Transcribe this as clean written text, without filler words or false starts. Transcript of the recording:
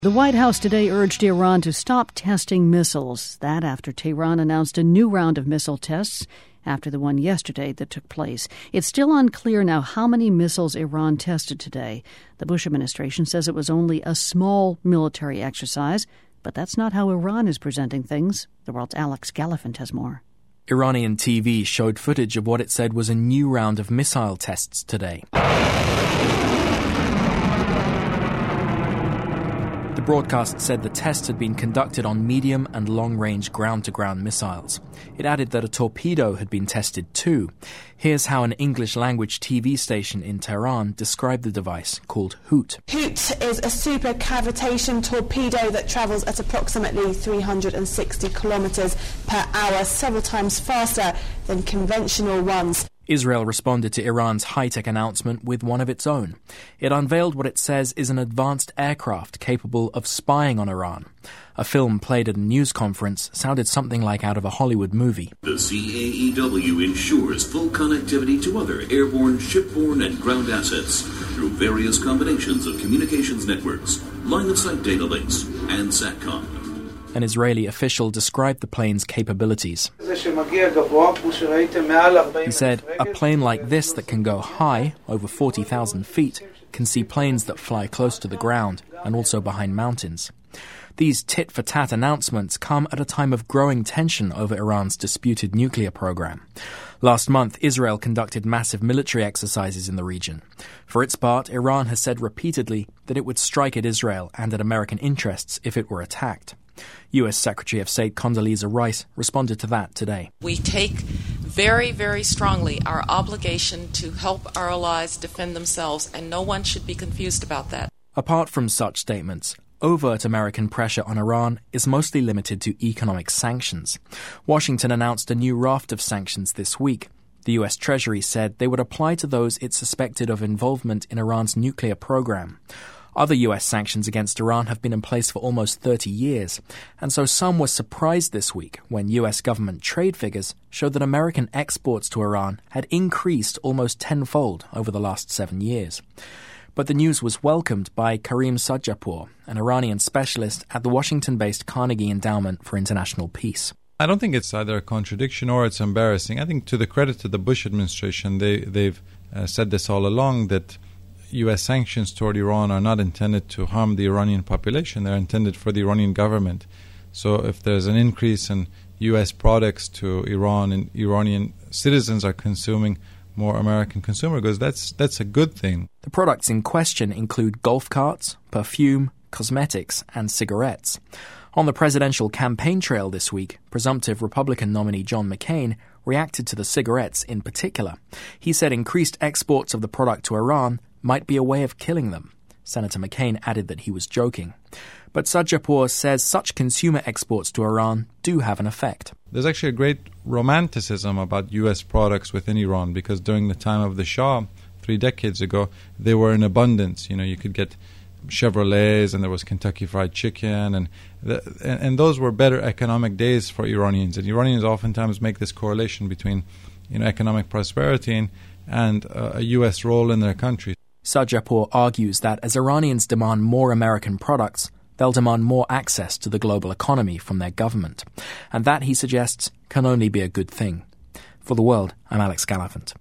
The White House today urged Iran to stop testing missiles. That after Tehran announced a new round of missile tests after the one yesterday that took place. It's still unclear now how many missiles Iran tested today. The Bush administration says it was only a small military exercise, but that's not how Iran is presenting things. The world's Alex Gallafent has more. Iranian TV showed footage of what it said was a new round of missile tests today. The broadcast said the tests had been conducted on medium and long-range ground-to-ground missiles. It added that a torpedo had been tested too. Here's how an English-language TV station in Tehran described the device, called Hoot. Hoot is a supercavitation torpedo that travels at approximately 360 kilometers per hour, several times faster than conventional ones. Israel responded to Iran's high-tech announcement with one of its own. It unveiled what it says is an advanced aircraft capable of spying on Iran. A film played at a news conference sounded something like out of a Hollywood movie. The CAEW ensures full connectivity to other airborne, shipborne, and ground assets through various combinations of communications networks, line-of-sight data links, and SATCOM. An Israeli official described the plane's capabilities. He said, a plane like this that can go high, over 40,000 feet, can see planes that fly close to the ground and also behind mountains. These tit-for-tat announcements come at a time of growing tension over Iran's disputed nuclear program. Last month, Israel conducted massive military exercises in the region. For its part, Iran has said repeatedly that it would strike at Israel and at American interests if it were attacked. U.S. Secretary of State Condoleezza Rice responded to that today. We take very, very strongly our obligation to help our allies defend themselves, and no one should be confused about that. Apart from such statements, overt American pressure on Iran is mostly limited to economic sanctions. Washington announced a new raft of sanctions this week. The U.S. Treasury said they would apply to those it suspected of involvement in Iran's nuclear program. Other U.S. sanctions against Iran have been in place for almost 30 years, and so some were surprised this week when U.S. government trade figures showed that American exports to Iran had increased almost tenfold over the last 7 years. But the news was welcomed by Karim Sadjapur, an Iranian specialist at the Washington-based Carnegie Endowment for International Peace. I don't think it's either a contradiction or it's embarrassing. I think to the credit to the Bush administration, they've said this all along, that U.S. sanctions toward Iran are not intended to harm the Iranian population. They're intended for the Iranian government. So if there's an increase in U.S. products to Iran and Iranian citizens are consuming more American consumer goods, that's a good thing. The products in question include golf carts, perfume, cosmetics, and cigarettes. On the presidential campaign trail this week, presumptive Republican nominee John McCain reacted to the cigarettes in particular. He said increased exports of the product to Iran might be a way of killing them. Senator McCain added that he was joking. But Sadjapur says such consumer exports to Iran do have an effect. There's actually a great romanticism about U.S. products within Iran because during the time of the Shah, 3 decades ago, they were in abundance. You know, you could get Chevrolets and there was Kentucky Fried Chicken and those were better economic days for Iranians. And Iranians oftentimes make this correlation between, economic prosperity and a U.S. role in their country. Sadjapur argues that as Iranians demand more American products, they'll demand more access to the global economy from their government. And that, he suggests, can only be a good thing. For The World, I'm Alex Gallafent.